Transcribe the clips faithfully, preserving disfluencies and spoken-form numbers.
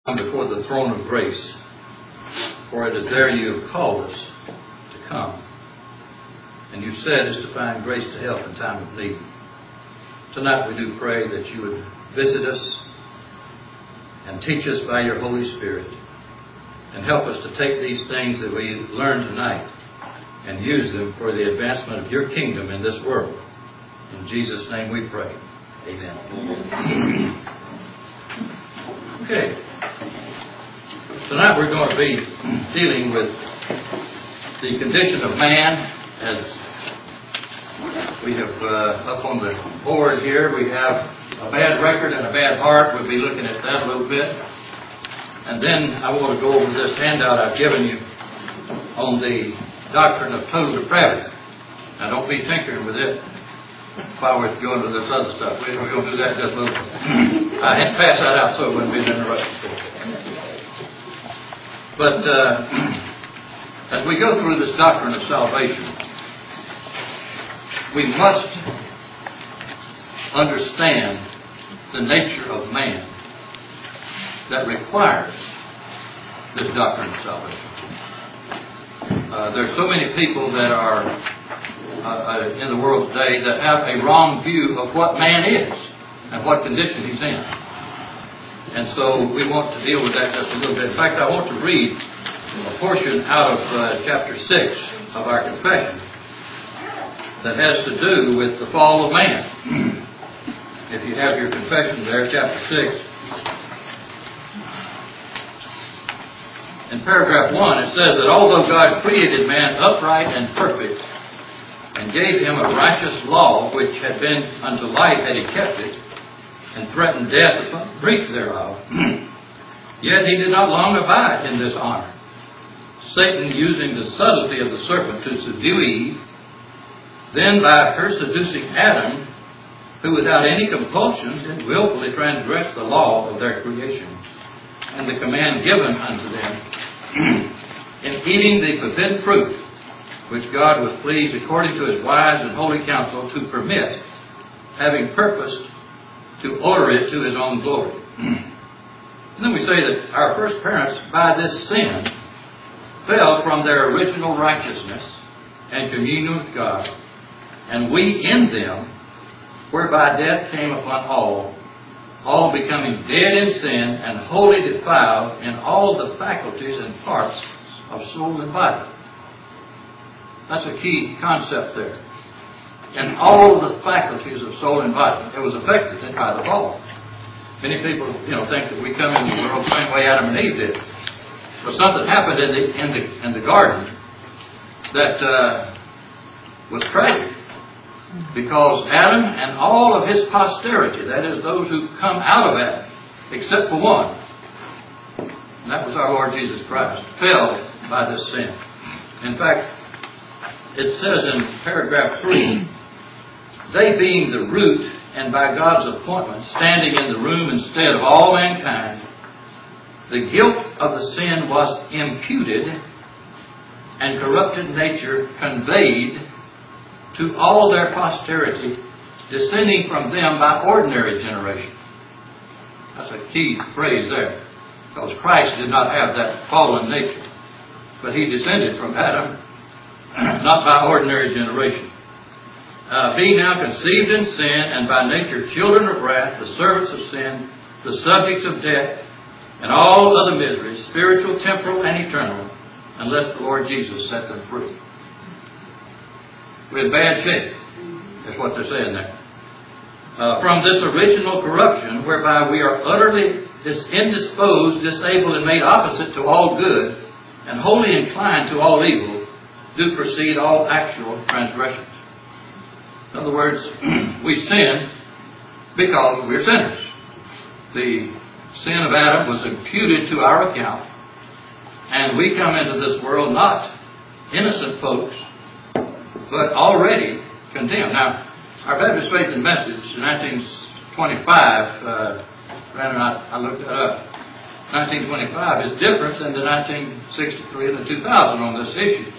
come before the throne of grace, for it is there you have called us to come. And you said is to find grace to help in time of need. Tonight we do pray that you would visit us and teach us by your Holy Spirit, and help us to take these things that we learn tonight and use them for the advancement of your kingdom in this world. In Jesus' name we pray. Amen. Okay. Tonight we're going to be dealing with the condition of man. As we have uh, up on the board here, we have a bad record and a bad heart. We'll be looking at that a little bit. And then I want to go over this handout I've given you on the doctrine of total depravity. Now don't be tinkering with it while we're going to this other stuff. We're going to do that in just a little bit. I had to pass that out so it wouldn't be an interruption. But uh, as we go through this doctrine of salvation, we must understand the nature of man that requires this doctrine of salvation. Uh, there's so many people that are uh, in the world today that have a wrong view of what man is and what condition he's in. And so we want to deal with that just a little bit. In fact, I want to read a portion out of uh, chapter six of our confession that has to do with the fall of man. If you have your confession there, chapter six. In paragraph one, it says that although God created man upright and perfect, and gave him a righteous law which had been unto life had he kept it, and threatened death upon the breach thereof, yet he did not long abide in this honor, Satan using the subtlety of the serpent to subdue Eve, then by her seducing Adam, who without any compulsion did willfully transgress the law of their creation, and the command given unto them, in eating the forbidden fruit, which God was pleased according to his wise and holy counsel to permit, having purposed to order it to his own glory. And then we say that our first parents, by this sin, fell from their original righteousness and communion with God, and we in them, whereby death came upon all, all becoming dead in sin and wholly defiled in all the faculties and parts of soul and body. That's a key concept there. In all the faculties of soul and body, it was affected by the fall. Many people, you know, think that we come into the world the same way Adam and Eve did. But something happened in the in the in the garden that uh, was tragic. Because Adam and all of his posterity, that is, those who come out of Adam, except for one, and that was our Lord Jesus Christ, fell by this sin. In fact, it says in paragraph three, they being the root and by God's appointment standing in the room instead of all mankind, the guilt of the sin was imputed and corrupted nature conveyed to all their posterity, descending from them by ordinary generation. That's a key phrase there, because Christ did not have that fallen nature, but he descended from Adam, not by ordinary generation. Uh, being now conceived in sin, and by nature children of wrath, the servants of sin, the subjects of death, and all other miseries, spiritual, temporal, and eternal, unless the Lord Jesus set them free. We're in bad shape. That's what they're saying there. Uh, from this original corruption, whereby we are utterly dis- indisposed, disabled, and made opposite to all good, and wholly inclined to all evil, do proceed all actual transgressions. In other words, we sin because we're sinners. The sin of Adam was imputed to our account, and we come into this world not innocent folks, but already condemned. Now, our Baptist Faith and Message in nineteen twenty-five, uh, Brandon and I, I looked that up, nineteen twenty-five is different than the nineteen sixty-three and the two thousand on this issue.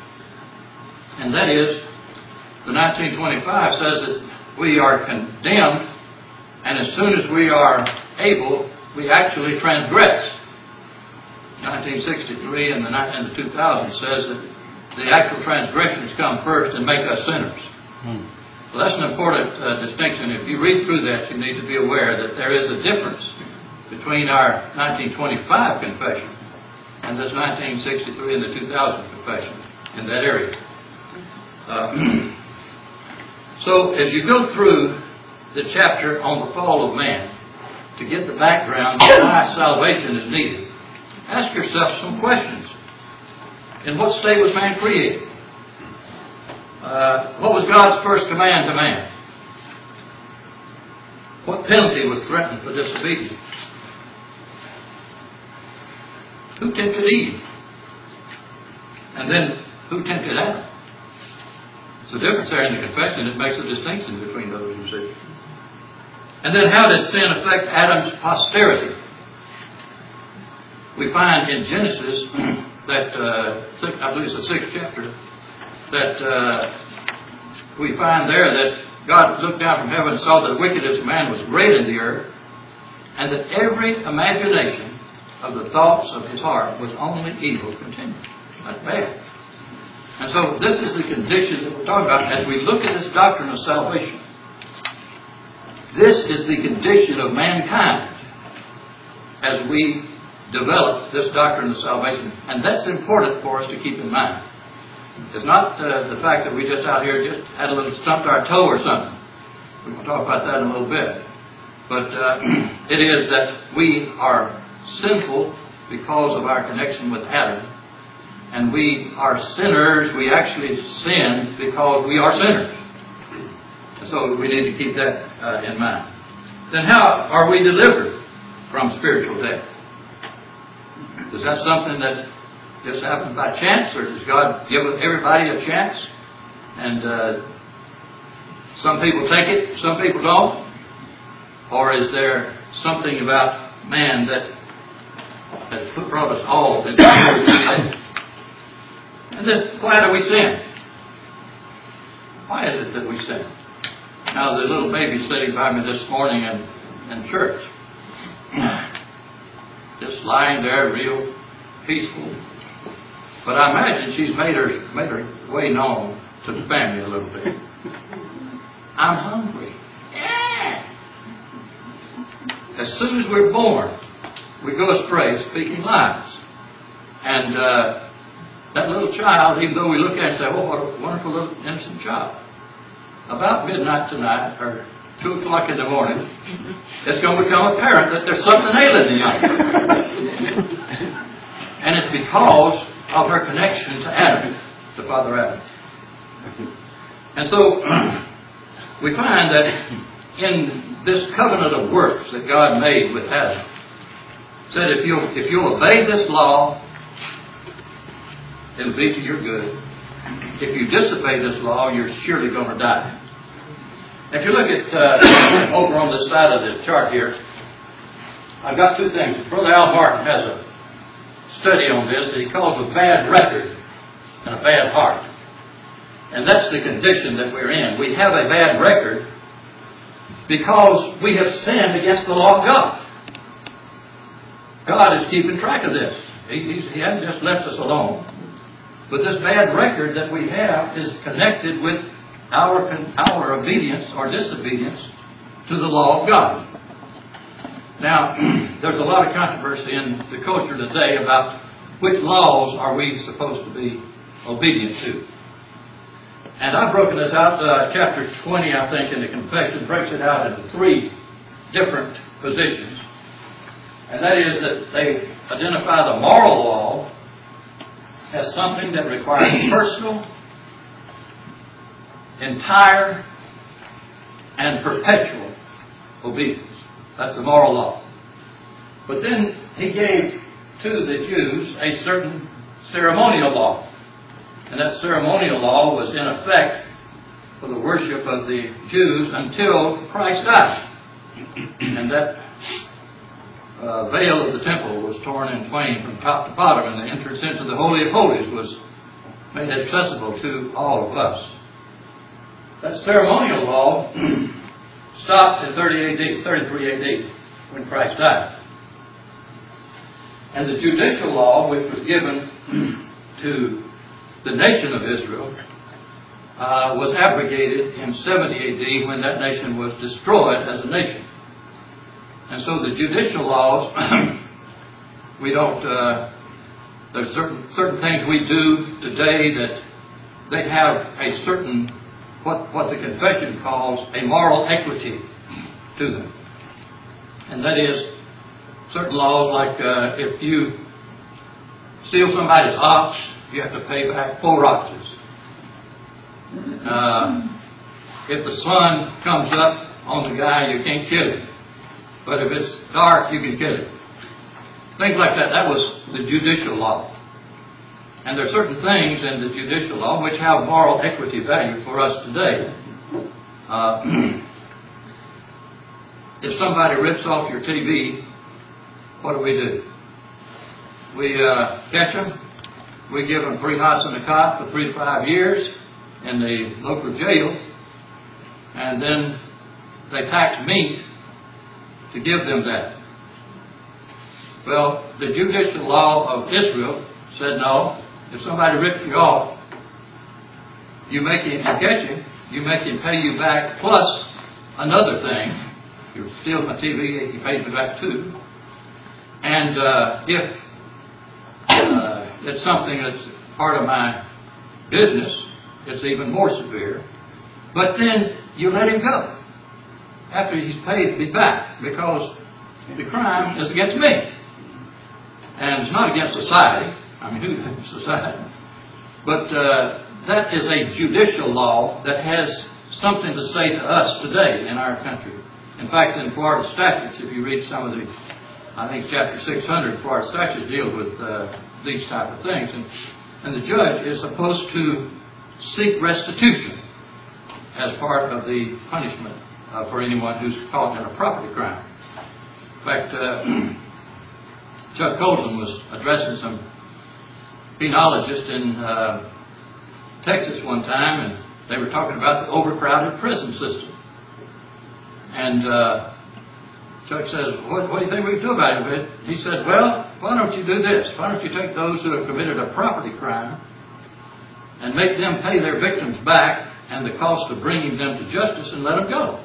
And that is, the nineteen twenty-five says that we are condemned, and as soon as we are able we actually transgressed. nineteen sixty-three and the, and the two thousand says that the actual transgressions come first and make us sinners. Hmm. Well, that's an important uh, distinction. If you read through that, you need to be aware that there is a difference between our nineteen twenty-five confession and this nineteen sixty-three and the two thousand confession in that area. Uh, so, as you go through the chapter on the fall of man, to get the background of why salvation is needed, ask yourself some questions. In what state was man created? Uh, what was God's first command to man? What penalty was threatened for disobedience? Who tempted Eve? And then, who tempted Adam? It's the difference there in the confession. It makes a distinction between those, you see. And then, how did sin affect Adam's posterity? We find in Genesis that, uh, six, I believe it's the sixth chapter, that uh, we find there that God looked down from heaven and saw that the wickedness of man was great in the earth, and that every imagination of the thoughts of his heart was only evil continually. That's bad. And so this is the condition that we're talking about as we look at this doctrine of salvation. This is the condition of mankind as we develop this doctrine of salvation. And that's important for us to keep in mind. It's not uh, the fact that we just out here just had a little stumped our toe or something. We will talk about that in a little bit. But uh, it is that we are sinful because of our connection with Adam. And we are sinners. We actually sin because we are sinners. So we need to keep that uh, in mind. Then how are we delivered from spiritual death? Is that something that just happens by chance, or does God give everybody a chance? And uh, some people take it, some people don't? Or is there something about man that has brought us all into sin? And then why do we sin? Why is it that we sin? Now, the little baby sitting by me this morning in, in church, just lying there real peaceful. But I imagine she's made her, made her way known to the family a little bit. I'm hungry. Yeah. As soon as we're born, we go astray speaking lies. And uh, that little child, even though we look at it and say, oh, what a wonderful little innocent child. About midnight tonight, or two o'clock in the morning, it's going to become apparent that there's something ailing the young. And it's because of her connection to Adam, to Father Adam. And so, we find that in this covenant of works that God made with Adam, said if you'll, if you'll obey this law, it'll be to your good. If you disobey this law, you're surely going to die. If you look at uh, over on this side of the chart here, I've got two things. Brother Al Martin has a study on this that he calls a bad record and a bad heart. And that's the condition that we're in. We have a bad record because we have sinned against the law of God. God is keeping track of this. He, he's, he hasn't just left us alone. But this bad record that we have is connected with our, our obedience or disobedience to the law of God. Now, there's a lot of controversy in the culture today about which laws are we supposed to be obedient to. And I've broken this out, uh, chapter twenty, I think, in the confession, breaks it out into three different positions. And that is that they identify the moral law as something that requires personal, entire, and perpetual obedience. That's the moral law. But then he gave to the Jews a certain ceremonial law. And that ceremonial law was in effect for the worship of the Jews until Christ died. And that uh, veil of the temple was torn in twain from top to bottom, and the entrance into the Holy of Holies was made accessible to all of us. That ceremonial law stopped in thirty A D, thirty-three A D when Christ died. And the judicial law, which was given to the nation of Israel, uh, was abrogated in seventy A D when that nation was destroyed as a nation. And so the judicial laws, we don't, uh, there's certain, certain things we do today that they have a certain, what, what the confession calls a moral equity to them. And that is certain laws like uh, if you steal somebody's ox, you have to pay back four oxes. Uh, if the sun comes up on the guy, you can't kill him. But if it's dark, you can kill him. Things like that. That was the judicial law. And there are certain things in the judicial law which have moral equity value for us today. Uh, if somebody rips off your T V, what do we do? We uh, catch them. We give them three hots in a cot for three to five years in the local jail. And then they tax meat to give them that. Well, the judicial law of Israel said no. If somebody rips you off, you make him, you catch him, you make him pay you back plus another thing. You steal my T V, he pays me back too. And uh, if uh, it's something that's part of my business, it's even more severe. But then you let him go after he's paid me back, because the crime is against me. And it's not against society. I mean, who society? But uh, that is a judicial law that has something to say to us today in our country. In fact, in Florida statutes, if you read some of the, I think chapter six hundred, Florida statutes deal with uh, these type of things. And, and the judge is supposed to seek restitution as part of the punishment uh, for anyone who's caught in a property crime. In fact, uh, Chuck Colson was addressing some penologists in uh, Texas one time, and they were talking about the overcrowded prison system. And uh, Chuck says, what, what do you think we can do about it? He said, well, why don't you do this? Why don't you take those who have committed a property crime and make them pay their victims back and the cost of bringing them to justice and let them go?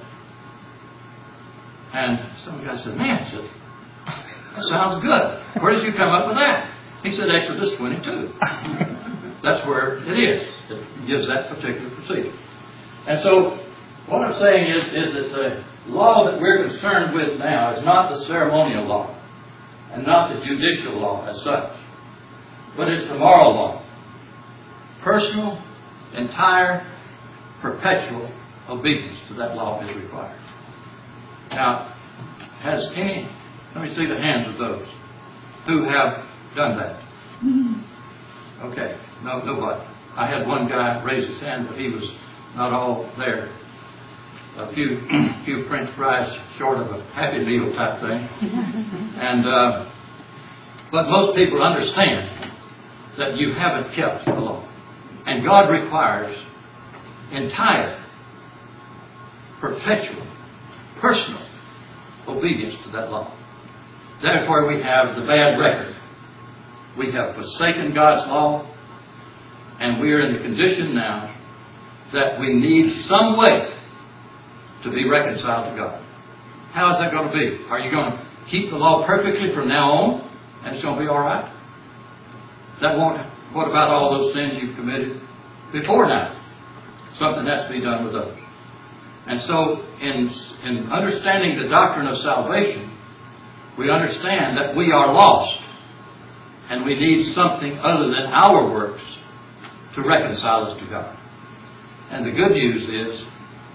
And some guy said, man, said, that sounds good. Where did you come up with that? He said, Exodus twenty-two. That's where it is. It gives that particular procedure. And so what I'm saying is, is that the law that we're concerned with now is not the ceremonial law and not the judicial law as such, but it's the moral law. Personal, entire, perpetual obedience to that law is required. Now, has any, let me see the hands of those who have done that. Okay, no, nobody. I had one guy raise his hand, but he was not all there. A few, few French fries short of a Happy Meal type thing. And, uh, but most people understand that you haven't kept the law. And God requires entire, perpetual, personal obedience to that law. Therefore, we have the bad record. We have forsaken God's law, and we are in the condition now that we need some way to be reconciled to God. How is that going to be? Are you going to keep the law perfectly from now on, and it's going to be all right? That won't. What about all those sins you've committed before now? Something has to be done with those. And so, in, in understanding the doctrine of salvation, we understand that we are lost, and we need something other than our works to reconcile us to God. And the good news is,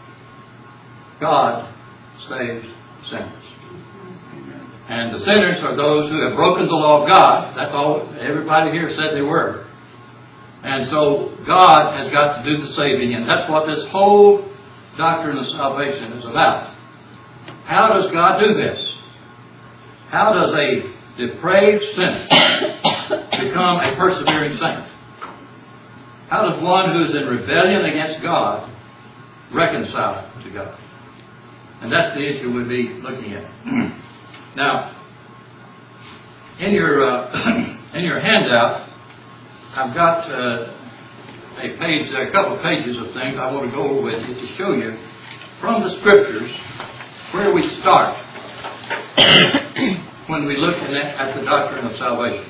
God saves sinners. And the sinners are those who have broken the law of God. That's all everybody here said they were. And so God has got to do the saving, and that's what this whole doctrine of salvation is about. How does God do this? How does a depraved sinner become a persevering saint? How does one who is in rebellion against God reconcile to God? And that's the issue we'll be looking at. Now, In your uh, in your handout, I've got uh, a page, a couple of pages of things I want to go over with you to show you from the Scriptures where we start when we look at, at the doctrine of salvation.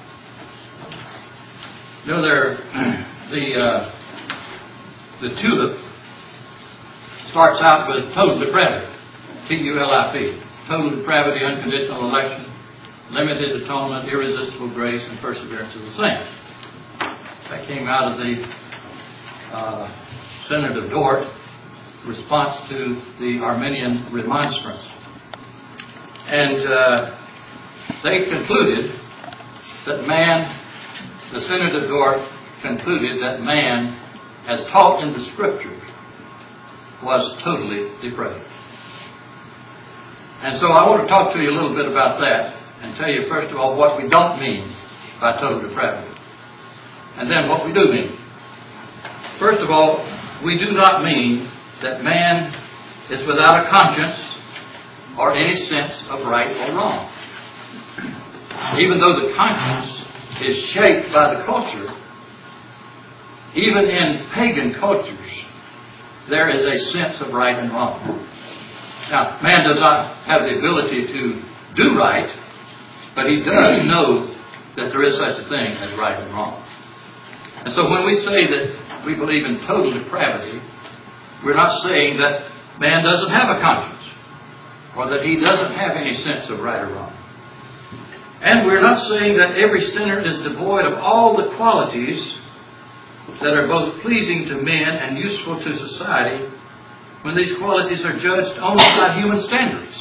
You know, there, the uh, the tulip starts out with total depravity, T U L I P, total depravity, unconditional election, limited atonement, irresistible grace, and perseverance of the saints. That came out of the uh, Synod of Dort, response to the Arminian remonstrance. And uh, they concluded that man, the Synod of Dort concluded that man, as taught in the Scriptures, was totally depraved. And so I want to talk to you a little bit about that and tell you, first of all, what we don't mean by total depravity. And then what we do mean. First of all, we do not mean that man is without a conscience or any sense of right or wrong. Even though the conscience is shaped by the culture, even in pagan cultures, there is a sense of right and wrong. Now, man does not have the ability to do right, but he does know that there is such a thing as right and wrong. And so when we say that we believe in total depravity, we're not saying that man doesn't have a conscience or that he doesn't have any sense of right or wrong. And we're not saying that every sinner is devoid of all the qualities that are both pleasing to men and useful to society when these qualities are judged only by human standards.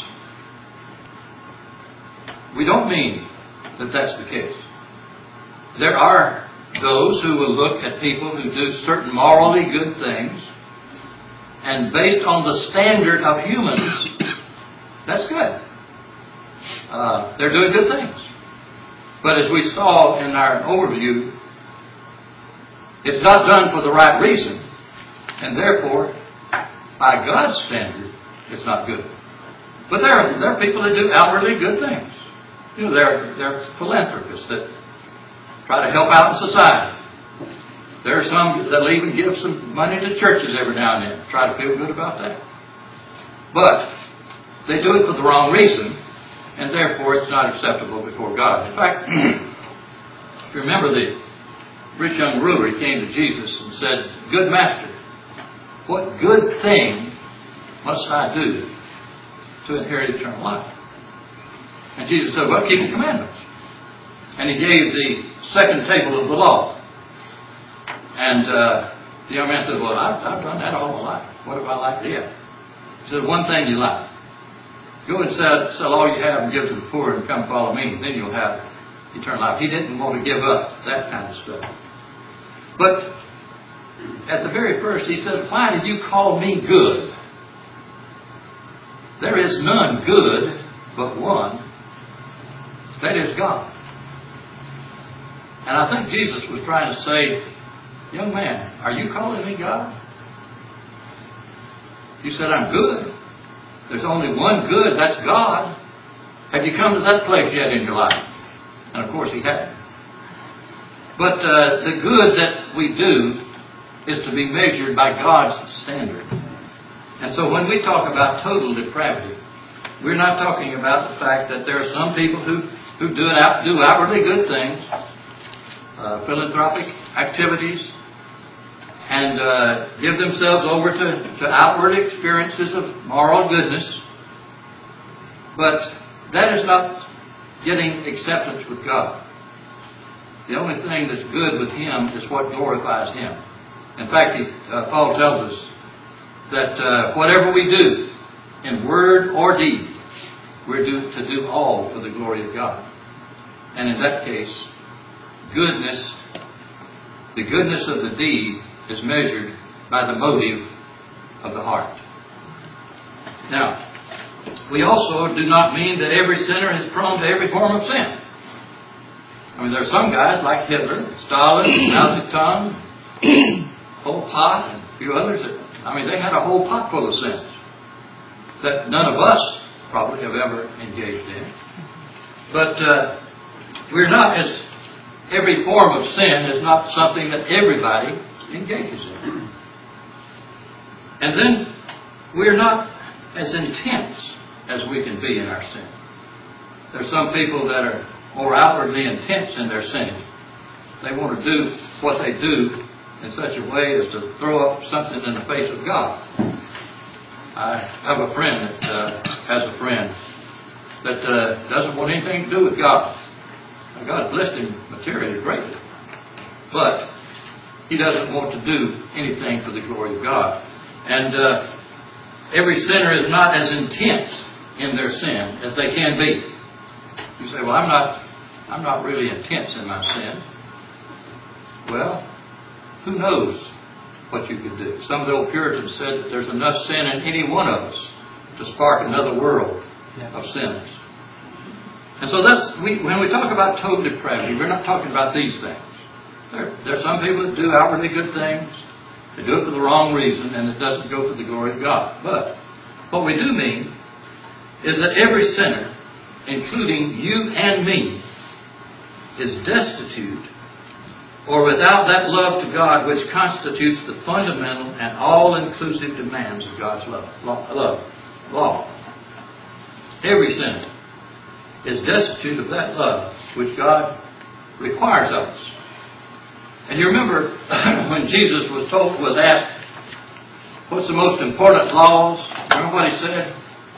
We don't mean that that's the case. There are those who will look at people who do certain morally good things, and based on the standard of humans, that's good. Uh, they're doing good things. But as we saw in our overview, it's not done for the right reason, and therefore, by God's standard, it's not good. But there are, there are people that do outwardly good things. You know, there, there are philanthropists that try to help out in society. There are some that will even give some money to churches every now and then, try to feel good about that. But they do it for the wrong reason, and therefore it's not acceptable before God. In fact, if you remember the rich young ruler, he came to Jesus and said, "Good master, what good thing must I do to inherit eternal life?" And Jesus said, "Well, keep the commandments." And he gave the second table of the law. And uh, the young man said, "Well, I've, I've done that all my life. What have I lacked yet?" He said, "One thing you lack. Go and sell, sell all you have and give to the poor and come follow me. Then you'll have eternal life." He didn't want to give up that kind of stuff. But at the very first, he said, "Why did you call me good? There is none good but one. That is God." And I think Jesus was trying to say, "Young man, are you calling me God? You said I'm good. There's only one good, that's God. Have you come to that place yet in your life?" And of course he hadn't. But uh, the good that we do is to be measured by God's standard. And so when we talk about total depravity, we're not talking about the fact that there are some people who, who do, it out, do outwardly good things, uh, philanthropic activities, and uh, give themselves over to, to outward experiences of moral goodness. But that is not getting acceptance with God. The only thing that's good with Him is what glorifies Him. In fact, he, uh, Paul tells us that uh, whatever we do, in word or deed, we're due to do all for the glory of God. And in that case, goodness, the goodness of the deed is measured by the motive of the heart. Now, we also do not mean that every sinner is prone to every form of sin. I mean, there are some guys like Hitler, Stalin, Mao Zedong, Pol Pot, and a few others that, I mean, they had a whole pot full of sins that none of us probably have ever engaged in. But uh, we're not as, every form of sin is not something that everybody engages in. And then we're not as intense as we can be in our sin. There's some people that are more outwardly intense in their sinning. They want to do what they do in such a way as to throw up something in the face of God. I have a friend that uh, has a friend that uh, doesn't want anything to do with God. Now, God blessed him materially greatly, but he doesn't want to do anything for the glory of God. And uh, every sinner is not as intense in their sin as they can be. You say, well, I'm not, I'm not really intense in my sin. Well, who knows what you could do? Some of the old Puritans said that there's enough sin in any one of us to spark another world of sinners. And so that's, we, when we talk about total depravity, we're not talking about these things. There, there are some people that do outwardly good things. They do it for the wrong reason, and it doesn't go for the glory of God. But what we do mean is that every sinner, including you and me, is destitute or without that love to God which constitutes the fundamental and all-inclusive demands of God's love. Love. Law. Every sinner is destitute of that love which God requires of us. And you remember when Jesus was told, was asked, what's the most important laws? Remember what he said?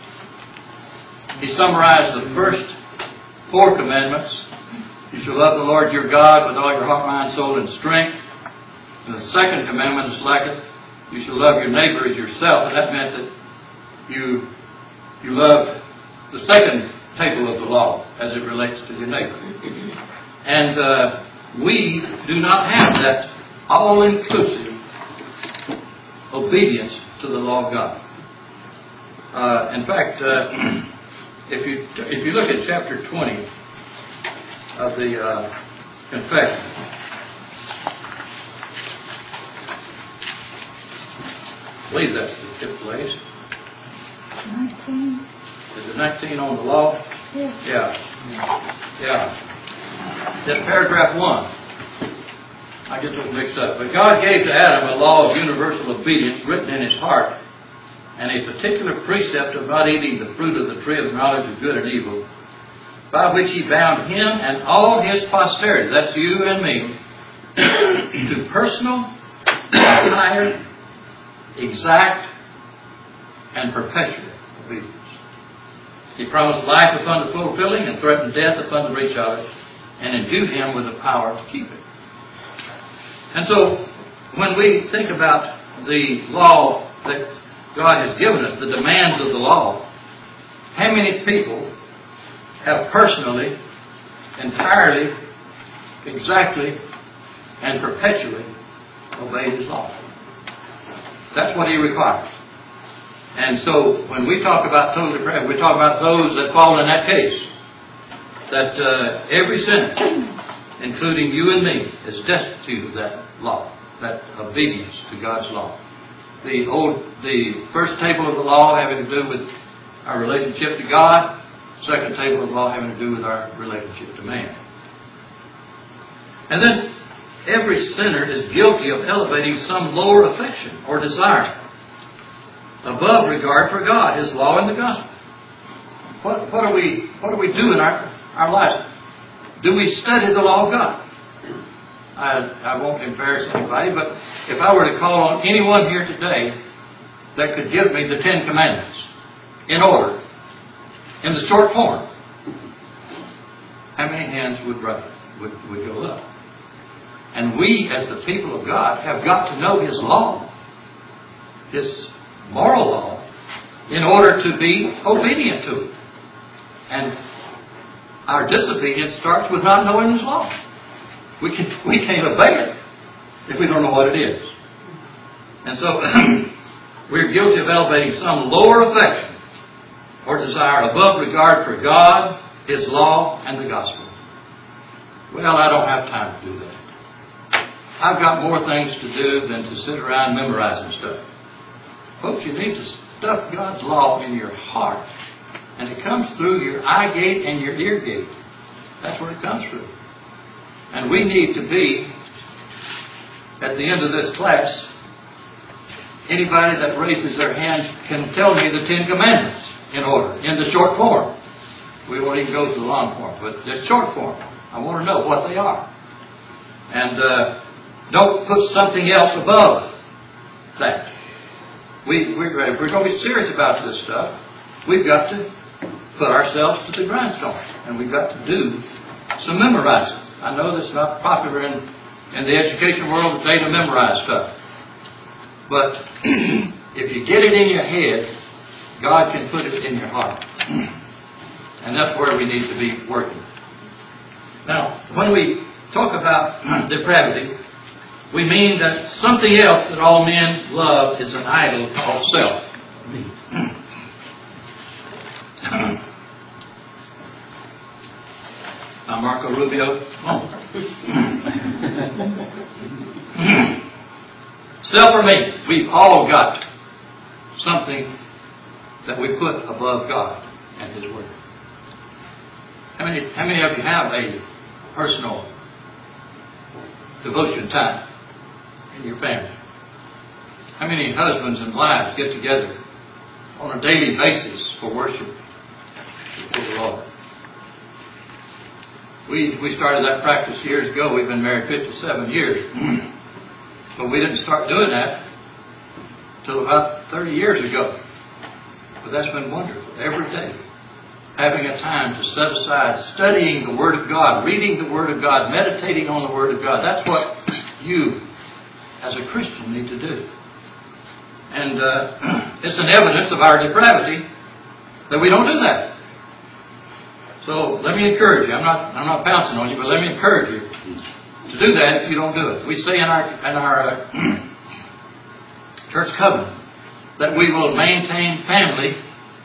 He summarized the first four commandments. You shall love the Lord your God with all your heart, mind, soul, and strength. And the second commandment is like it. You shall love your neighbor as yourself. And that meant that you, you loved the second table of the law as it relates to your neighbor. And uh, we do not have that all-inclusive obedience to the law of God. Uh, in fact, uh, if you if you look at chapter twenty of the uh, confession, I believe that's the fifth place. nineteen. Is it nineteen on the law? Yes. Yeah. Yeah. That's paragraph one. I get those mixed up. But God gave to Adam a law of universal obedience written in his heart, and a particular precept of not eating the fruit of the tree of the knowledge of good and evil, by which he bound him and all his posterity, that's you and me, to personal, entire, exact, and perpetual obedience. He promised life upon the fulfilling and threatened death upon the reach of it, and endued him with the power to keep it. And so, when we think about the law that God has given us, the demands of the law, how many people have personally, entirely, exactly, and perpetually obeyed his law? That's what he requires. And so, when we talk about total depravity, we talk about those that fall in that case. That uh, every sinner, including you and me, is destitute of that law, that obedience to God's law. The old, the first table of the law having to do with our relationship to God. Second table of the law having to do with our relationship to man. And then every sinner is guilty of elevating some lower affection or desire above regard for God, his law, and the gospel. What, what, are we, what do we do in our, our lives? Do we study the law of God? I, I won't embarrass anybody, but if I were to call on anyone here today that could give me the Ten Commandments in order, in the short form, how many hands would, would, would go up? And we, as the people of God, have got to know his law, his moral law, in order to be obedient to it. And our disobedience starts with not knowing his law. We, can, we can't obey it if we don't know what it is. And so we're guilty of elevating some lower affection or desire above regard for God, his law, and the gospel. Well, I don't have time to do that. I've got more things to do than to sit around memorizing stuff. Folks, you need to stuff God's law in your heart. And it comes through your eye gate and your ear gate. That's where it comes from. And we need to be, at the end of this class, anybody that raises their hand can tell me the Ten Commandments in order, in the short form. We won't even go to the long form, but the short form. I want to know what they are. And uh, don't put something else above that. We, we're, we're going to be serious about this stuff. We've got to put ourselves to the grindstone. And we've got to do some memorizing. I know that's not popular in, in the education world today to memorize stuff. But if you get it in your head, God can put it in your heart. And that's where we need to be working. Now, when we talk about depravity, we mean that something else that all men love is an idol called self. Now, Marco Rubio. Oh. Self or me, we've all got something that we put above God and His Word. How many, how many of you have a personal devotion time in your family? How many husbands and wives get together on a daily basis for worship before the Lord? We, we started that practice years ago. We've been married fifty-seven years. But we didn't start doing that until about thirty years ago. But that's been wonderful. Every day, having a time to set aside, studying the Word of God, reading the Word of God, meditating on the Word of God. That's what you, as a Christian, need to do. And uh, it's an evidence of our depravity that we don't do that. So let me encourage you. I'm not, I'm not pouncing on you, but let me encourage you to do that if you don't do it. We say in our, in our uh, church covenant that we will maintain family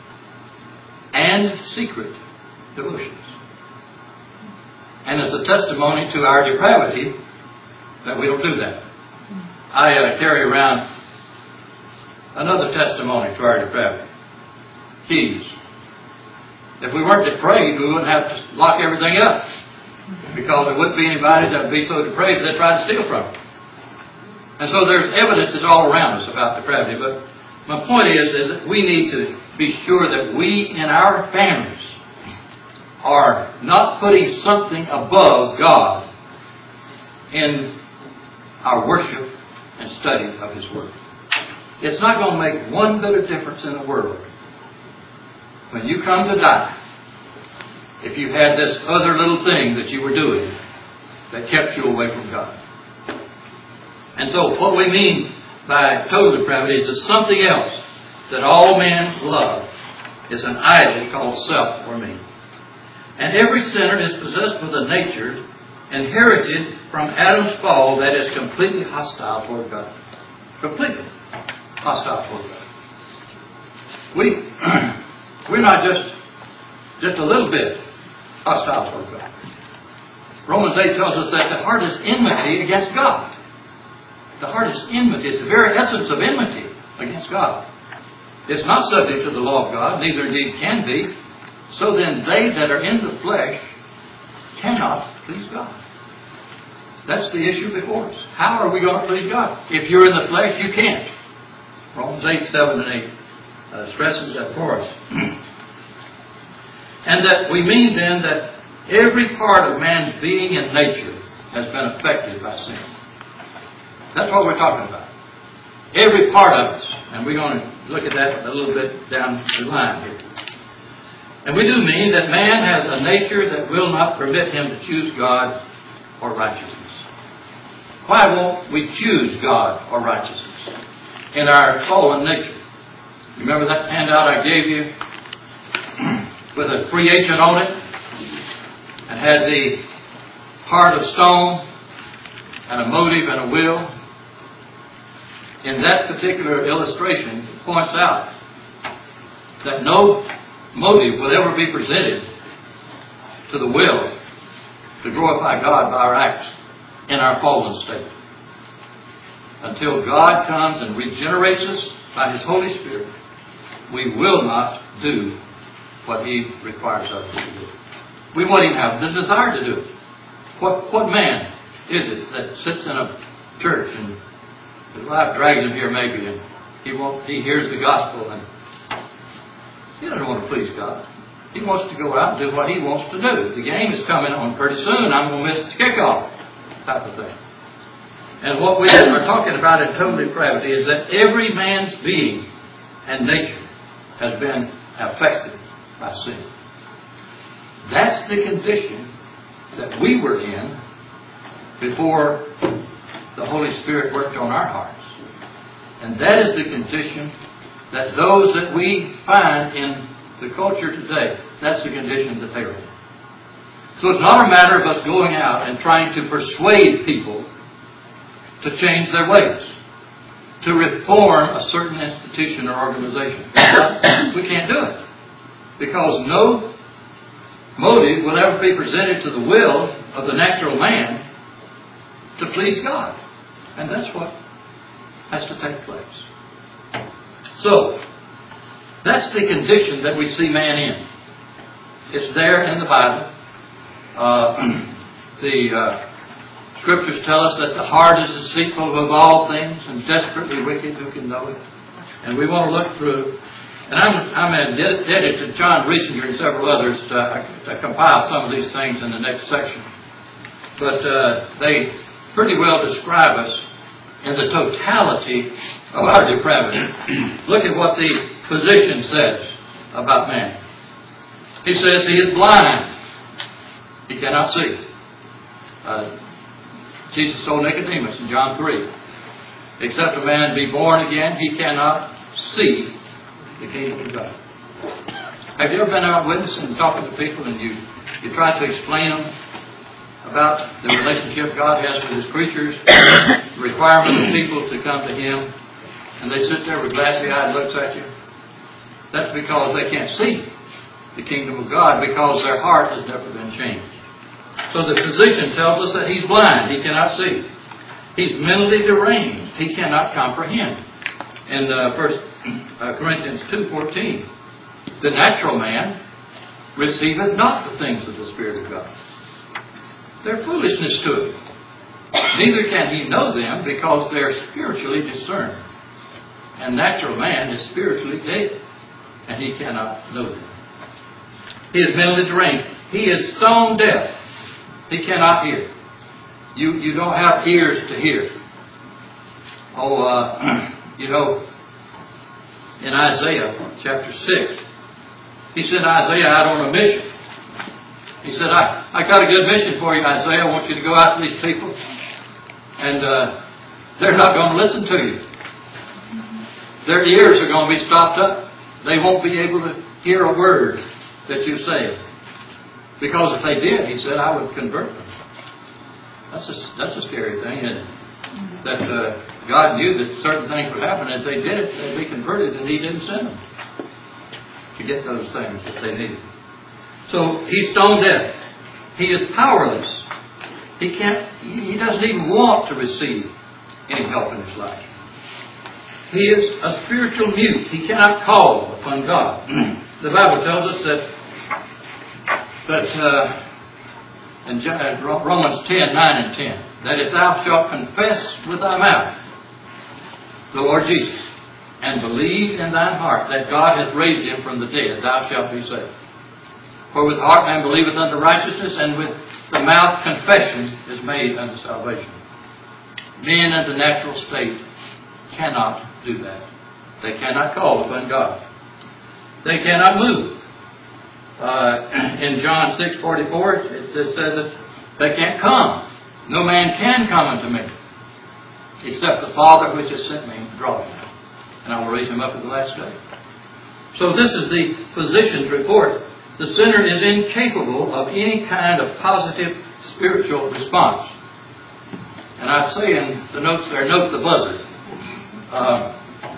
and secret devotions. And it's a testimony to our depravity that we don't do that. I uh, carry around another testimony to our depravity. Keys. If we weren't depraved, we wouldn't have to lock everything up. Because there wouldn't be anybody that would be so depraved that they'd try to steal from it. And so there's evidence that's all around us about depravity. But my point is, is that we need to be sure that we in our families are not putting something above God in our worship and study of His Word. It's not going to make one bit of difference in the world when you come to die if you had this other little thing that you were doing that kept you away from God. And so what we mean by total depravity is that something else that all men love is an idol called self or me. And every sinner is possessed with a nature inherited from Adam's fall that is completely hostile toward God. Completely hostile toward God. We, we're not just, just a little bit hostile toward God. Romans eight tells us that the heart is enmity against God. The heart is enmity. It's the very essence of enmity against God. It's not subject to the law of God, neither indeed can be. So then they that are in the flesh cannot please God. That's the issue before us. How are we going to please God? If you're in the flesh, you can't. Romans eight, seven and eight uh, stresses that for us. And that we mean then that every part of man's being and nature has been affected by sin. That's what we're talking about. Every part of us. And we're going to look at that a little bit down the line here. And we do mean that man has a nature that will not permit him to choose God or righteousness. Why won't we choose God or righteousness in our fallen nature? Remember that handout I gave you with a free agent on it and had the heart of stone and a motive and a will? In that particular illustration, it points out that no motive will ever be presented to the will to glorify God by our acts in our fallen state. Until God comes and regenerates us by His Holy Spirit, we will not do what He requires us to do. We won't even have the desire to do it. What what man is it that sits in a church and his wife drags him here maybe, and he won't, he hears the gospel and he doesn't want to please God. He wants to go out and do what he wants to do. The game is coming on pretty soon. I'm going to miss the kickoff type of thing. And what we are talking about in total depravity is that every man's being and nature has been affected by sin. That's the condition that we were in before the Holy Spirit worked on our hearts. And that is the condition that those that we find in the culture today, that's the condition that they're in. So it's not a matter of us going out and trying to persuade people to change their ways, to reform a certain institution or organization. We can't do it. Because no motive will ever be presented to the will of the natural man to please God. And that's what has to take place. So, that's the condition that we see man in. It's there in the Bible. Uh, the uh, Scriptures tell us that the heart is deceitful above all things and desperately wicked. Who can know it? And we want to look through. And I'm, I'm indebted to John Reisinger and several others to, to compile some of these things in the next section. But uh, they pretty well describe us in the totality of our depravity. Look at what the physician says about man. He says he is blind. He cannot see. Uh, Jesus told Nicodemus in John three, except a man be born again, he cannot see the kingdom of God. Have you ever been out witnessing and talking to people and you, you try to explain them about the relationship God has with His creatures, the requirement of people to come to Him, and they sit there with glassy-eyed looks at you? That's because they can't see the kingdom of God, because their heart has never been changed. So the physician tells us that he's blind. He cannot see. He's mentally deranged. He cannot comprehend. In uh, First Corinthians two fourteen, the natural man receiveth not the things of the Spirit of God. They're foolishness to him. Neither can he know them, because they're spiritually discerned. And natural man is spiritually dead, and he cannot know them. He is mentally deranged. He is stone deaf. He cannot hear. You you don't have ears to hear. Oh, uh, you know, in Isaiah chapter six, he sent Isaiah out on a mission. He said, I, I got a good mission for you, Isaiah. I want you to go out to these people. And uh, they're not going to listen to you. Their ears are going to be stopped up. They won't be able to hear a word that you say. Because if they did, he said, I would convert them. That's a, that's a scary thing, isn't it? That uh, God knew that certain things would happen. If they did it, they'd be converted, and He didn't send them to get those things that they needed. So he's stone deaf. He is powerless. He can't. He doesn't even want to receive any help in his life. He is a spiritual mute. He cannot call upon God. The Bible tells us that that uh, in Romans ten, nine and ten, that if thou shalt confess with thy mouth the Lord Jesus, and believe in thine heart that God hath raised Him from the dead, thou shalt be saved. For with the heart man believeth unto righteousness, and with the mouth confession is made unto salvation. Men in the natural state cannot do that. They cannot call upon God. They cannot move. Uh, in John six forty-four, it says that they can't come. No man can come unto me, except the Father which has sent me draw him, and I will raise him up at the last day. So this is the physician's report. The sinner is incapable of any kind of positive spiritual response. And I say in the notes there, note the buzzard. Uh,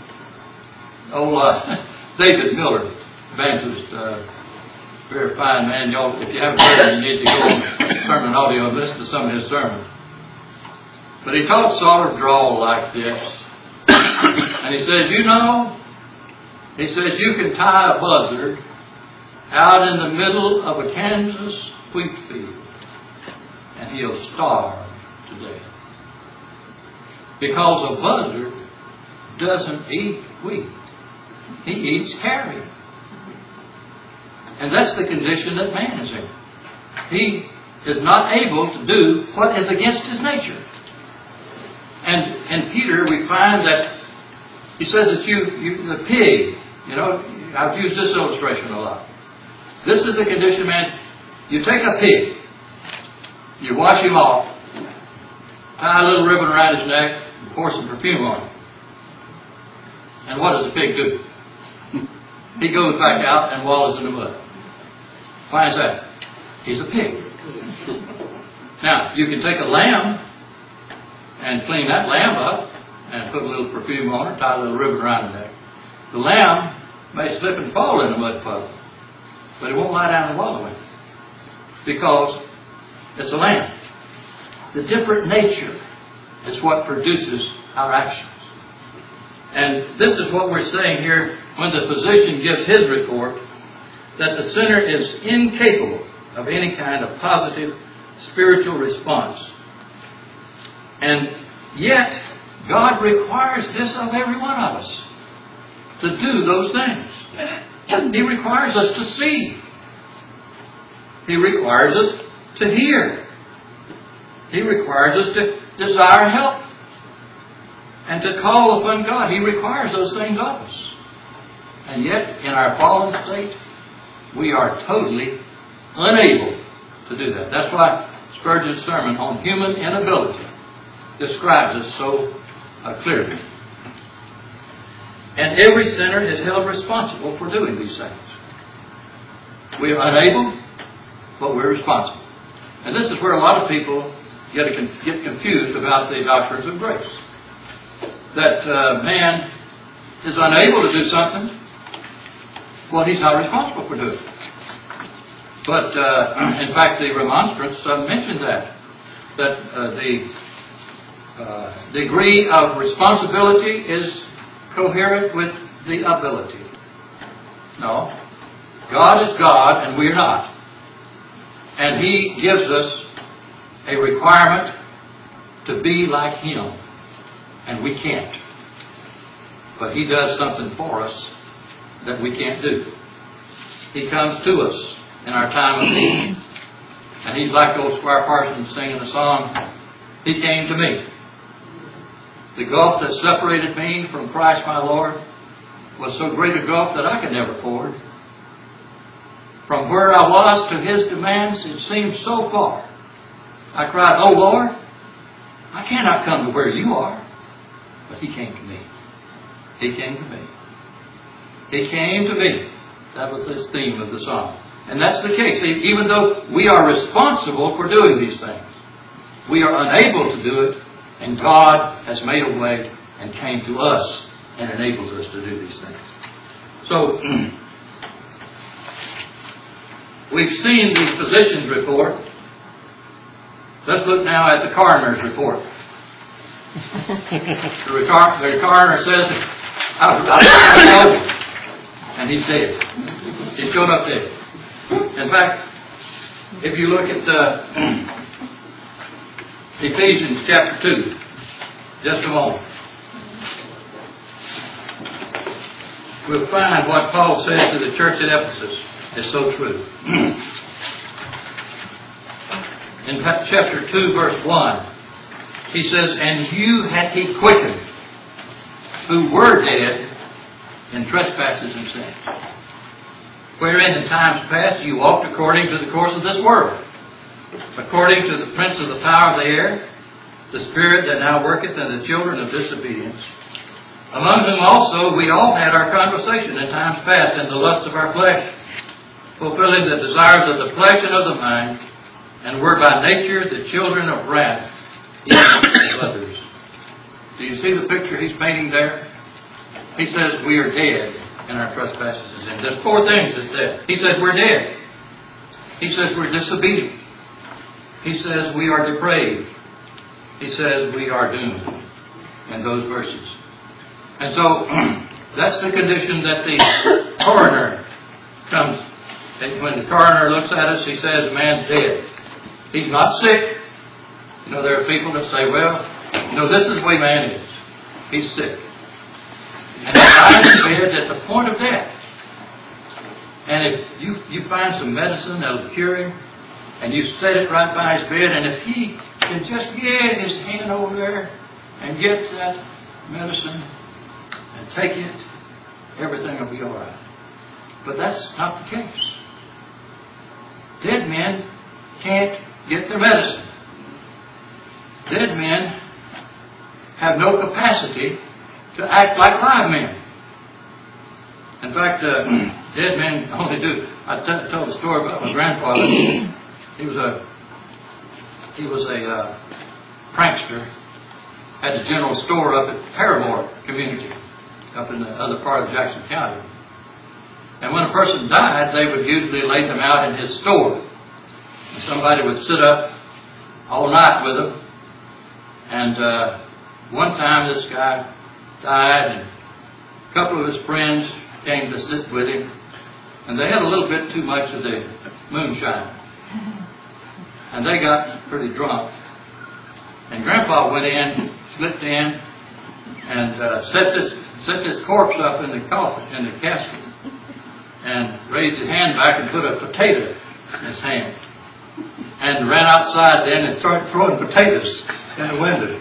oh, uh, David Miller, evangelist, uh, very fine man. Y'all, if you haven't heard him, you need to go on sermon audio and listen to some of his sermons. But he talks sort of drawl like this. And he says, you know, he says, you can tie a buzzard out in the middle of a Kansas wheat field, and he'll starve to death. Because a buzzard doesn't eat wheat. He eats carrion. And that's the condition that man is in. He is not able to do what is against his nature. And in Peter we find that he says that you, you the pig, you know, I've used this illustration a lot. This is the condition, man. You take a pig, you wash him off, tie a little ribbon around his neck, and pour some perfume on him. And what does the pig do? He goes back out and wallows in the mud. Why is that? He's a pig. Now, you can take a lamb and clean that lamb up and put a little perfume on it, tie a little ribbon around the neck. The lamb may slip and fall in a mud puddle, but it won't lie down and wallow in it because it's a lamb. The different nature is what produces our actions. And this is what we're saying here when the physician gives his report, that the sinner is incapable of any kind of positive spiritual response. And yet, God requires this of every one of us, to do those things. He requires us to see. He requires us to hear. He requires us to desire help and to call upon God. He requires those things of us. And yet, in our fallen state, we are totally unable to do that. That's why Spurgeon's sermon on human inability describes us so uh, clearly. And every sinner is held responsible for doing these things. We are unable, but we're responsible. And this is where a lot of people get, get confused about the doctrines of grace. That uh, man is unable to do something, well, he's not responsible for doing it. But, uh, in fact, the remonstrance uh, mentioned that, that uh, the uh, degree of responsibility is coherent with the ability. No. God is God and we're not. And He gives us a requirement to be like Him. And we can't. But He does something for us that we can't do. He comes to us in our time of need. And He's like old Squire Parsons singing the song, He came to me. The gulf that separated me from Christ my Lord was so great a gulf that I could never ford. From where I was to His demands, it seemed so far. I cried, Oh Lord, I cannot come to where You are. But He came to me. He came to me. He came to me. That was the theme of the song. And that's the case. Even though we are responsible for doing these things, we are unable to do it, and God has made a way and came to us and enables us to do these things. So, we've seen the physician's report. Let's look now at the coroner's report. The, recar- the coroner says, I, I, I know him. And he's dead. He's shown up dead. In fact, if you look at uh, Ephesians chapter two, just a moment, we'll find what Paul says to the church at Ephesus is so true. In chapter two, verse one, he says, And you hath He quickened, who were dead in trespasses and sins, wherein in times past you walked according to the course of this world, according to the prince of the power of the air, the spirit that now worketh in the children of disobedience, among whom also we all had our conversation in times past in the lust of our flesh, fulfilling the desires of the flesh and of the mind, and were by nature the children of wrath, even as others. Do you see the picture he's painting there? He says we are dead in our trespasses and sins. There's four things that said. He says we're dead. He says we're disobedient. He says we are depraved. He says we are doomed in those verses. And so that's the condition that the coroner comes And when the coroner looks at us, he says, the man's dead. He's not sick. You know, there are people that say, well, you know, this is the way man is. He's sick. And he lies in bed at the point of death. And if you, you find some medicine that'll cure him, and you set it right by his bed, and if he can just get his hand over there and get that medicine and take it, everything will be all right. But that's not the case. Dead men can't get their medicine. Dead men have no capacity to act like live men. In fact, uh, dead men only do. I t- told a story about my grandfather. He was a he was a uh, prankster. Had a general store up at Paramore community, up in the other part of Jackson County. And when a person died, they would usually lay them out in his store. And somebody would sit up all night with them. And uh, one time this guy died, and a couple of his friends came to sit with him. And they had a little bit too much of the moonshine. And they got pretty drunk. And Grandpa went in, slipped in, and uh, set this set this corpse up in the coffin, in the casket, and raised his hand back and put a potato in his hand. And ran outside then and started throwing potatoes in the window.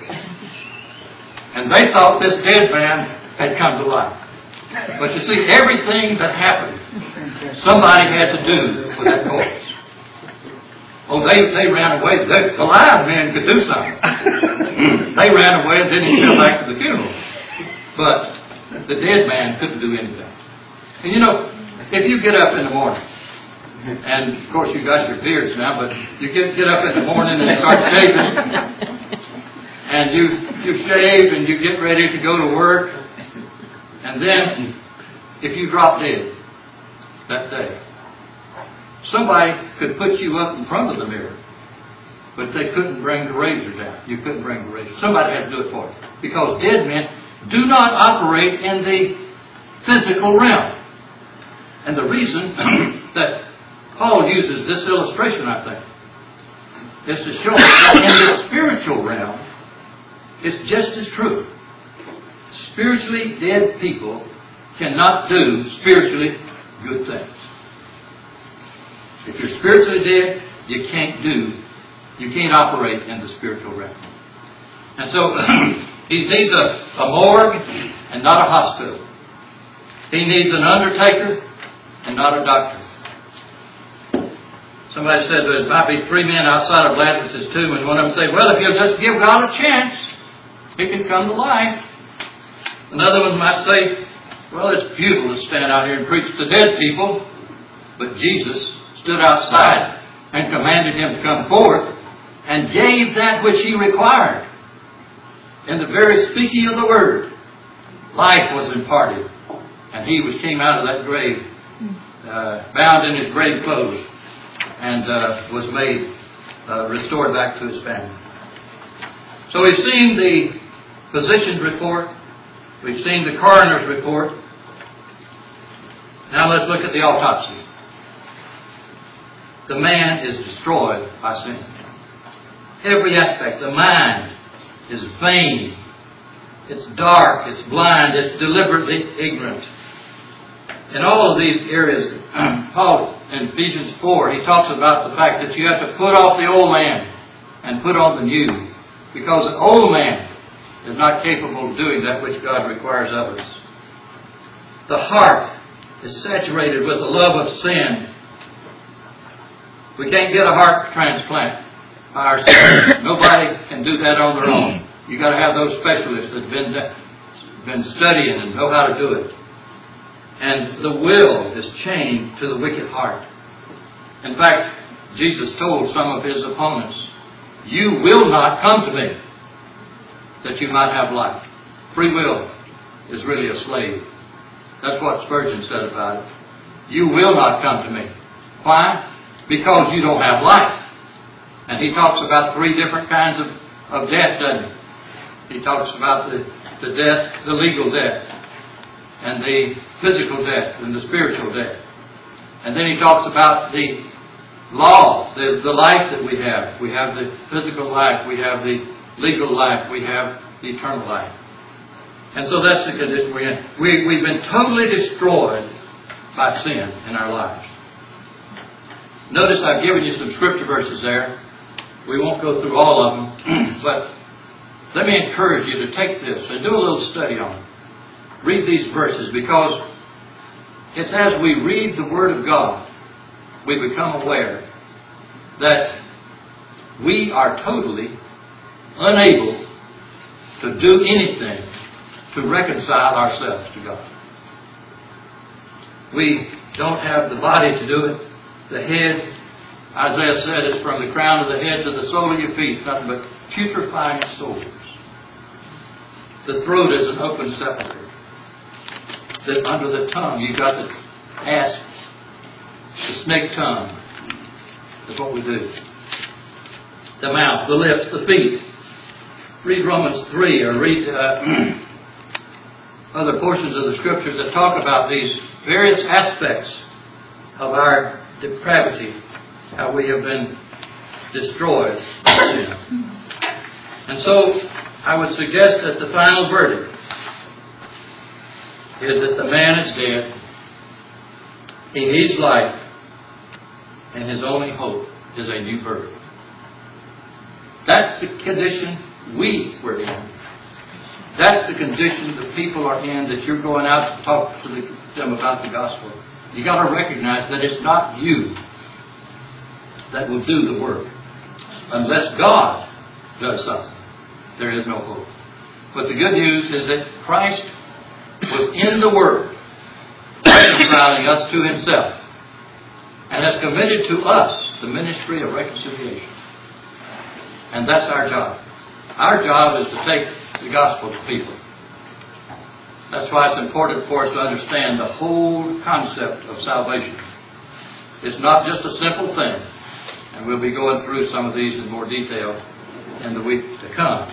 And they thought this dead man had come to life. But you see, everything that happened, somebody had to do with that corpse. Oh, they, they ran away. They, the live men could do something. They ran away and didn't come back to the funeral. But the dead man couldn't do anything. And you know, if you get up in the morning, and of course you got your beards now, but you get get up in the morning and start shaving, and you you shave and you get ready to go to work, and then if you drop dead that day, somebody could put you up in front of the mirror, but they couldn't bring the razor down. You couldn't bring the razor. Somebody had to do it for you, because dead men do not operate in the physical realm. And the reason that Paul uses this illustration, I think, is to show us that in the spiritual realm, it's just as true. Spiritually dead people cannot do spiritually good things. If you're spiritually dead, you can't do, you can't operate in the spiritual realm. And so, he needs a, a morgue and not a hospital. He needs an undertaker and not a doctor. Somebody said there might be three men outside of Lazarus' tomb, and one of them said, well, if you'll just give God a chance, he can come to life. Another one might say, well, it's futile to stand out here and preach to dead people. But Jesus stood outside and commanded him to come forth and gave that which he required. In the very speaking of the word, life was imparted. And he was came out of that grave, uh, bound in his grave clothes, and uh, was made, uh, restored back to his family. So we've seen the physician's report. We've seen the coroner's report. Now let's look at the autopsy. The man is destroyed by sin. Every aspect. The mind is vain. It's dark. It's blind. It's deliberately ignorant. In all of these areas, Paul in Ephesians four, he talks about the fact that you have to put off the old man and put on the new, because the old man is not capable of doing that which God requires of us. The heart is saturated with the love of sin. We can't get a heart transplant by ourselves. Nobody can do that on their own. You've got to have those specialists that have been, been studying and know how to do it. And the will is chained to the wicked heart. In fact, Jesus told some of his opponents, you will not come to me that you might have life. Free will is really a slave. That's what Spurgeon said about it. You will not come to me. Why? Because you don't have life. And he talks about three different kinds of, of death, doesn't he? He talks about the, the death, the legal death, and the physical death, and the spiritual death. And then he talks about the law, the, the life that we have. We have the physical life, we have the legal life, we have the eternal life. And so that's the condition we're in. We, we've been totally destroyed by sin in our lives. Notice I've given you some scripture verses there. We won't go through all of them, but let me encourage you to take this and do a little study on it. Read these verses, because it's as we read the Word of God, we become aware that we are totally unable to do anything to reconcile ourselves to God. We don't have the body to do it. The head, Isaiah said, is from the crown of the head to the sole of your feet, nothing but putrefying sores. The throat is an open sepulchre. That under the tongue, you've got the asp, the snake tongue. That's what we do. The mouth, the lips, the feet. Read Romans three, or read uh, other portions of the Scriptures that talk about these various aspects of our depravity, how we have been destroyed by sin. And so, I would suggest that the final verdict is that the man is dead, he needs life, and his only hope is a new birth. That's the condition we were in. That's the condition the people are in that you're going out to talk to the, them about the gospel. You got to recognize that it's not you that will do the work. Unless God does something, there is no hope. But the good news is that Christ was in the Word, reconciling us to Himself, and has committed to us the ministry of reconciliation. And that's our job. Our job is to take the gospel to people. That's why it's important for us to understand the whole concept of salvation. It's not just a simple thing. And we'll be going through some of these in more detail in the week to come.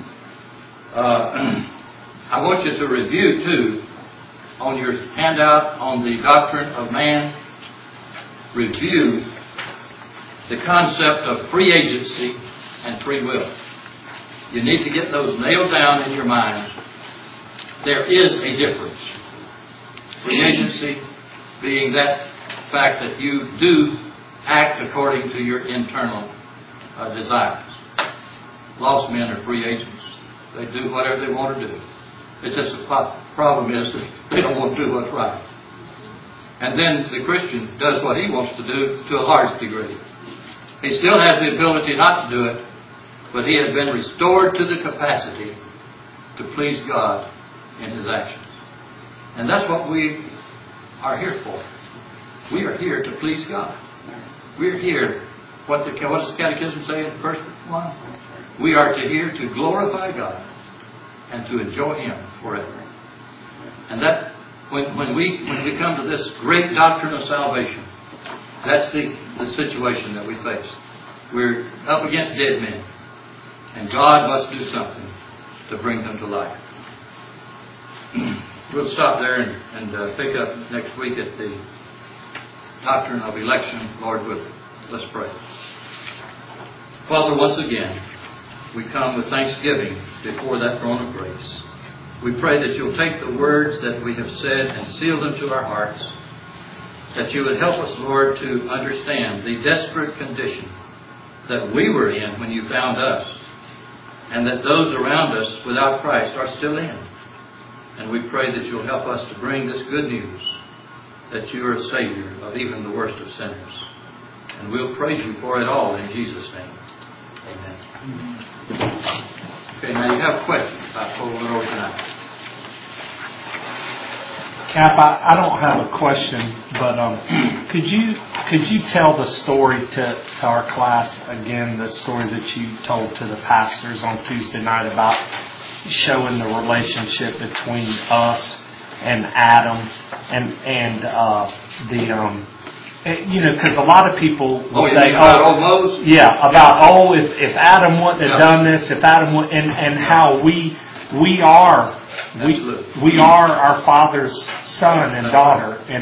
Uh, I want you to review, too, on your handout on the doctrine of man, review the concept of free agency and free will. You need to get those nailed down in your minds. There is a difference. Free agency being that fact that you do act according to your internal uh, desires. Lost men are free agents. They do whatever they want to do. It's just the problem is that they don't want to do what's right. And then the Christian does what he wants to do to a large degree. He still has the ability not to do it, but he has been restored to the capacity to please God in his actions. And that's what we are here for. We are here to please God. We're here, what, the, what does the Catechism say in the first one? We are to here to glorify God and to enjoy Him forever. And that, when, when, we, when we come to this great doctrine of salvation, that's the, the situation that we face. We're up against dead men. And God must do something to bring them to life. We'll stop there and, and uh, pick up next week at the doctrine of election, Lord willing. Let's pray. Father, once again, we come with thanksgiving before that throne of grace. We pray that you'll take the words that we have said and seal them to our hearts. That you would help us, Lord, to understand the desperate condition that we were in when you found us, and that those around us without Christ are still in. And we pray that you'll help us to bring this good news, that you are a Savior of even the worst of sinners. And we'll praise you for it all in Jesus' name. Amen. Okay, now you have questions about what we're going over tonight. Cap, I, I don't have a question, but um, could you could you tell the story to, to our class again, the story that you told to the pastors on Tuesday night about showing the relationship between us and Adam and and uh, the um, you know, because a lot of people will oh, say, about oh, old Moses? yeah, about oh, if, if Adam wouldn't have yeah. done this, if Adam would, and and how we we are. We, we are our Father's son and daughter, and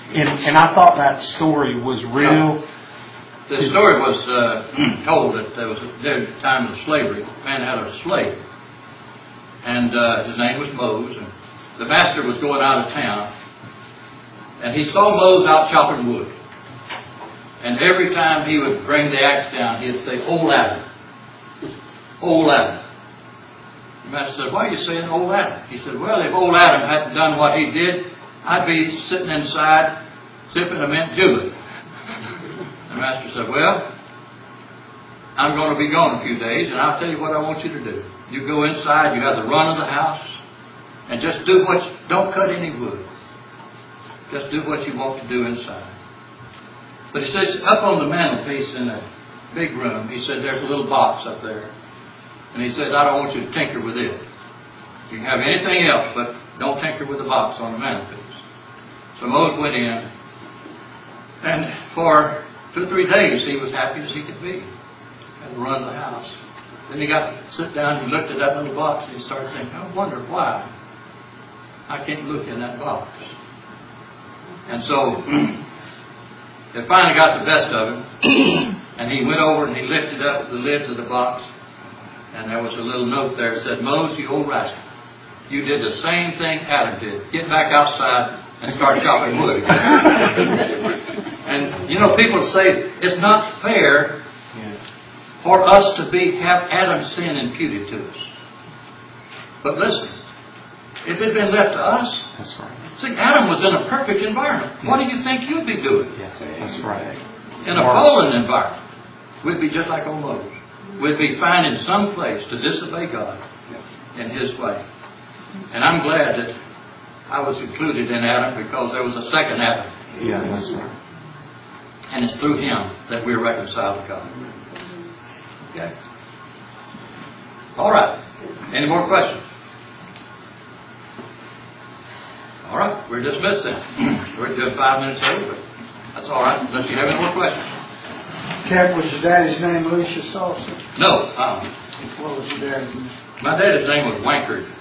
And, and I thought that story was real. The story was uh, told that there was a, there was a time of slavery. A man had a slave, and uh, his name was Mose. And the master was going out of town, and he saw Mose out chopping wood. And every time he would bring the axe down, he'd say, "Old Adam, old Adam." The master said, "Why are you saying old Adam?" He said, "Well, if old Adam hadn't done what he did, I'd be sitting inside sipping a mint julep." The master said, "Well, I'm going to be gone a few days, and I'll tell you what I want you to do. You go inside, you have the run of the house, and just do what, you, don't cut any wood. Just do what you want to do inside." But he says, up on the mantelpiece in the big room, he said, there's a little box up there. And he says, I don't want you to tinker with it. You can have anything else, but don't tinker with the box on the mantelpiece. So Moses went in, and for two or three days he was happy as he could be. Had to run the house. Then he got to sit down, he looked at that little box, and he started thinking, I wonder why I can't look in that box. And so it finally got the best of him, and he went over and he lifted up the lids of the box, and there was a little note there that said, Moses, you old rascal, you did the same thing Adam did. Get back outside and start chopping wood. And you know, people say it's not fair for us to be have Adam's sin imputed to us. But listen, if it had been left to us, that's right. See, Adam was in a perfect environment. What do you think you'd be doing? Yes, that's right. In a fallen environment, we'd be just like old Moses. We'd be finding some place to disobey God in His way. And I'm glad that I was included in Adam because there was a second Adam. Yeah, that's right. And it's through him that we're reconciled to God. Okay? All right. Any more questions? All right. We're dismissed then. We're doing five minutes late, but that's all right. Unless you have any more questions. Cap, was your daddy's name Lucius also? No. Um, What was your daddy's name? my daddy's name was Wankard.